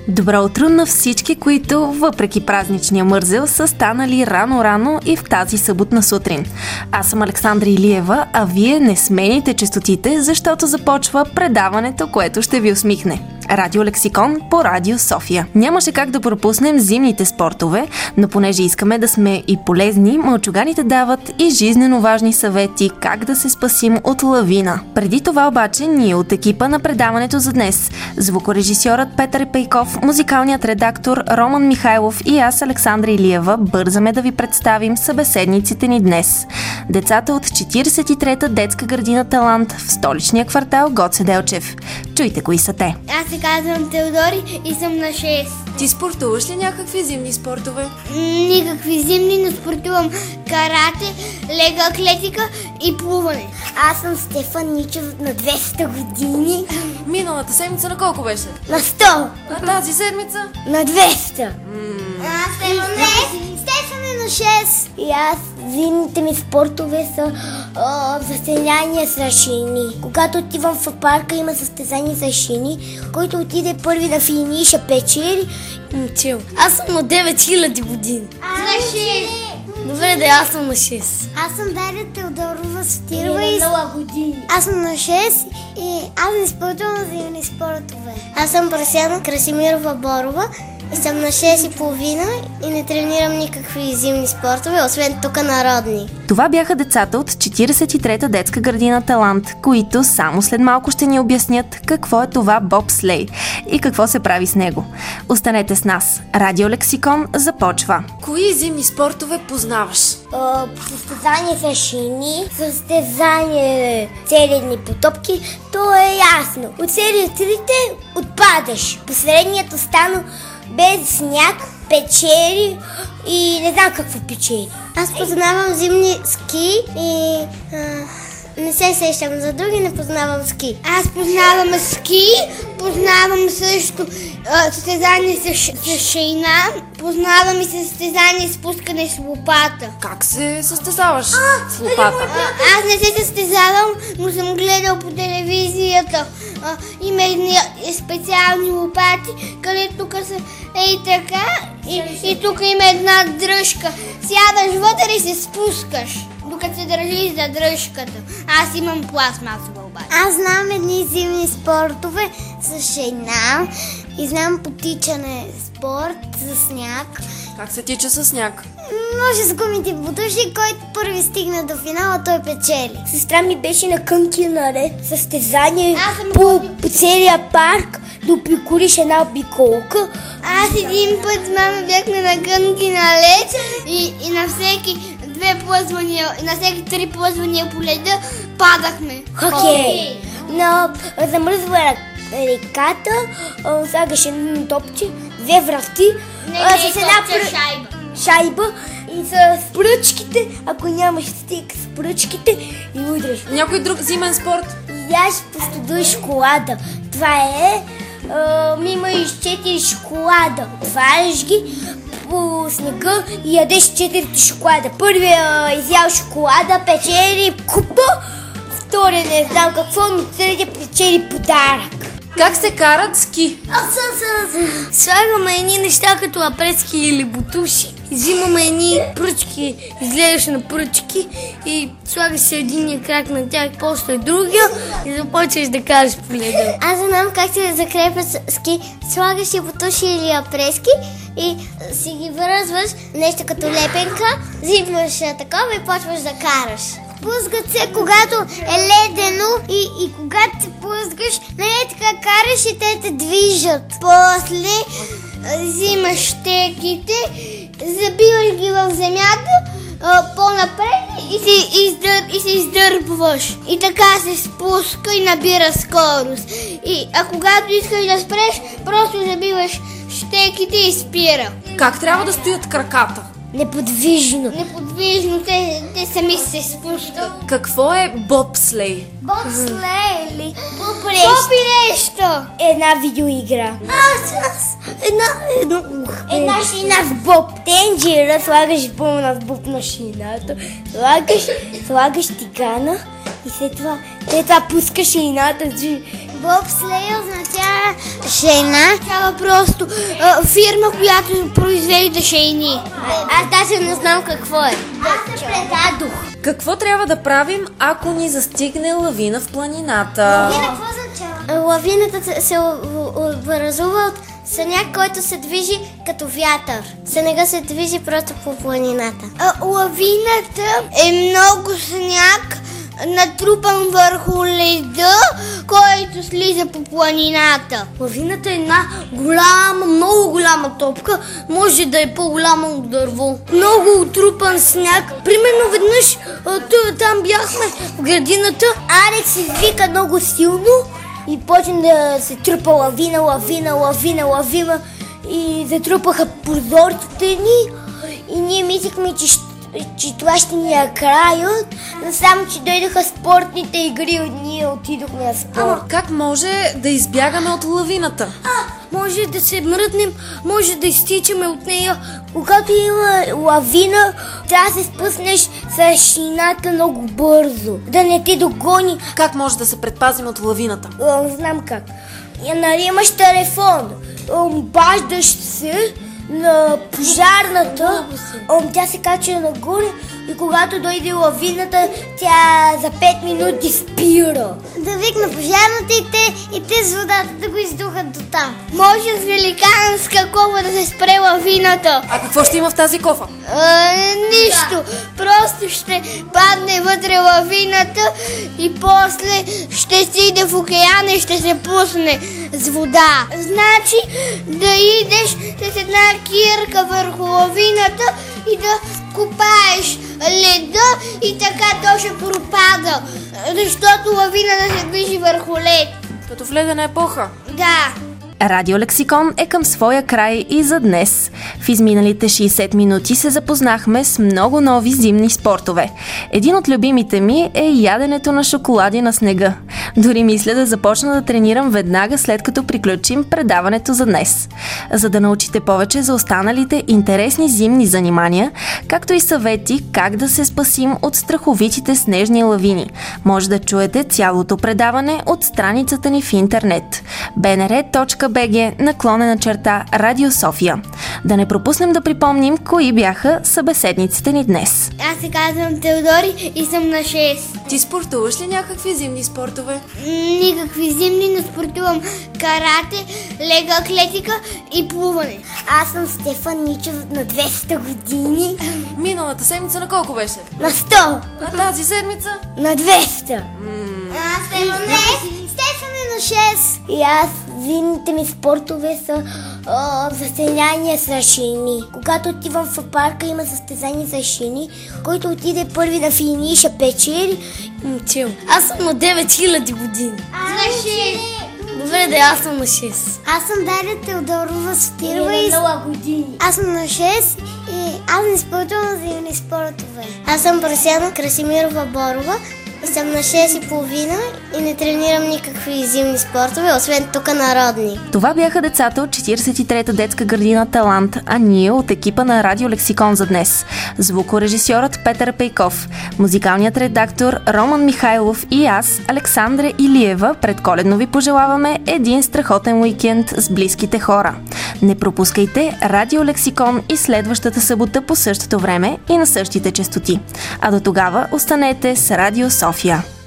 Добро утро на всички, които въпреки празничния мързел са станали рано-рано и в тази съботна сутрин. Аз съм Александра Илиева, а вие не смените честотите, защото започва предаването, което ще ви усмихне. Радио Лексикон по Радио София. Нямаше как да пропуснем зимните спортове, но понеже искаме да сме и полезни, мълчуганите дават и жизнено важни съвети как да се спасим от лавина. Преди това обаче ние от екипа на предаването за днес, звукорежисьорът Петър Пейков, музикалният редактор Роман Михайлов и аз, Александра Илиева, бързаме да ви представим събеседниците ни днес. Децата от 43-та детска градина Талант в столичния квартал Гоце Делчев. Чуйте кои са те. Аз се казвам Теодори и съм на 6. Ти спортуваш ли някакви зимни спортове? Никакви зимни, но спортувам карате, лега атлетика и плуване. Аз съм Стефан Ничев на 200 години. Миналата седмица на колко беше? На 100. А тази седмица? На 200. Аз Стефан е на 6. И аз зимните ми спортове са състезания с шини. Когато отивам в парка, има състезания с шини, който отиде първи на финиша печели. Аз съм на 9000 години. На 6. Добре, да, аз съм на 6. Аз съм Дария Теодорова Стирова и на 0 години. Аз съм на 6 и аз не спортувам зимни спортове. Аз съм Прасяна Красимирова Борова и съм на 6,5 и не тренирам никакви зимни спортове, освен тук народни. Това бяха децата от 43-та детска градина Талант, които само след малко ще ни обяснят какво е това бобслей и какво се прави с него. Останете с нас. Радио Лексикон започва. Кои зимни спортове познаваш? Състезание с шини, състезание цели дни по топки, то е ясно. От серията отпадаш. Последният остана без сняг, печели и не знам какво печели. Аз познавам зимни ски и не се сещам за други, не познавам ски. Аз познавам ски, познавам също състезание с шейна, познавам и състезание с пускане с лопата. Как се състезаваш с лопата? Аз не се състезавам, но съм гледал по телевизията. Има специални лопати, където тук са ей така и тук има една дръжка. Сядаш вътре и се спускаш, докато се държиш за дръжката. Аз имам пластмасова обаче. Аз знам едни зимни спортове с шейна и знам потичане спорт за сняг. Как се тича със сняг? Може с гумите бутуши, който първи стигна до финала, той печели. Сестра ми беше на кънки наред, състезание по целия парк, да обиколиш една обиколка. Аз един път с мама бяхме на кънки наред и на всеки 2 плъзвания, на всеки 3 плъзвания по леда падахме. Хокей! Но замръзва реката, слагаш едно топче, 2 врати, с една шайба и с пръчките, ако нямаш стик с пръчките и удреш. Някой друг зимен спорт? Яш по студа и шоколада. Това е, има и 4 шоколада. Отваряш ги по снега и ядеш 4 шоколада. Първият изял шоколада печели купа, втория не знам какво, но третия печели подарък. Как се карат ски? Слагаме едни неща като апрески или бутуши. Взимаме едни пръчки, изгледаш на пръчки и слагаш се единия крак на тях, после другия и започваш да караш по леда. Аз знам как се закрепя ски. Слагаш и бутуши или апрески и си ги връзваш нещо като лепенка, взимаш такова и почваш да караш. Пускат се, когато е ледено и когато се пускаш, не така караш и те те движат. После взимаш щеките, забиваш ги в земята по-напред и се издърпваш. И така се спуска и набира скорост. А когато искаш да спреш, просто забиваш щеките и спира. Как трябва да стоят краката? Неподвижно. Те сами се спускат. Какво е бобслей? Бобслей ли? Бобилещо. Една видеоигра. Една шина с боб. Тенджера, слагаш пълна с боб на шината. Слагаш тигана и след това пускаш шината Бобслей означава шейна. Това просто фирма, която произвежда шейни. Аз даже не знам какво е. Аз се предадох. Какво трябва да правим, ако ни застигне лавина в планината? Лавина какво означава? Лавината се образува от сняг, който се движи като вятър. Снега се движи просто по планината. Лавината е много сняг, натрупан върху леда, който слиза по планината. Лавината е една голяма, много голяма топка, може да е по-голяма от дърво. Много отрупан сняг. Примерно веднъж там бяхме в градината. Алекс извика много силно и почна да се трупа лавина и затрупаха прозорците ни и ние мислихме, че това ще ни е краят, но само, че дойдоха спортните игри и ние отидохме на спорт. Как може да избягаме от лавината? Може да се мръднем, може да изтичаме от нея. Когато има лавина, трябва да се спуснеш с шината много бързо, да не те догони. Как може да се предпазим от лавината? Не знам как. Нали имаш телефон, обаждаш се на пожарната, тя се качва нагоре и когато дойде лавината, тя за 5 минути спира. Да викна пожарната и те с водата да го издухат до там. Може с великанска кофа да се спре лавината. А какво ще има в тази кофа? Нищо. Просто ще падне вътре лавината и после ще стигне в океана и ще се пусне с вода. Значи да идеш с една кирка върху лавината и да копаеш леда и така то ще пропада, защото лавината се движи върху лед. Като в ледена епоха. Да. Радиолексикон е към своя край и за днес. В изминалите 60 минути се запознахме с много нови зимни спортове. Един от любимите ми е яденето на шоколади на снега. Дори мисля да започна да тренирам веднага след като приключим предаването за днес. За да научите повече за останалите интересни зимни занимания, както и съвети как да се спасим от страховитите снежни лавини, може да чуете цялото предаване от страницата ни в интернет bnr.bg/Радио София. Да не пропуснем да припомним кои бяха събеседниците ни днес. Аз се казвам Теодори и съм на 6. Ти спортуваш ли някакви зимни спортове? Никакви зимни, но спортувам карате, лека атлетика и плуване. Аз съм Стефан Ничев на 200 години. Миналата седмица на колко беше? На 100. А тази седмица? На 200. Стефан е на 6. И аз, зимните ми спортове са състезания с шини. Когато отивам в парка, има състезание с шини, който отиде първи на финиша печели. Аз съм на 9000 години. На 6. Добре, да аз съм на 6. Аз съм Дария Теодорова Сотирова и на 0 години. Аз съм на 6 и аз не спортувам зимни спортове. Аз съм Прасяна Красимирова Борова и съм на 6,5 и не тренирам никакви зимни спортове, освен тук народни. Това бяха децата от 43-та детска градина Талант, а ние от екипа на Радиолексикон за днес. Звукорежисьорът Петър Пейков, музикалният редактор Роман Михайлов и аз, Александра Илиева, предколедно ви пожелаваме един страхотен уикенд с близките хора. Не пропускайте Радиолексикон и следващата събота по същото време и на същите честоти. А до тогава останете с Радио София.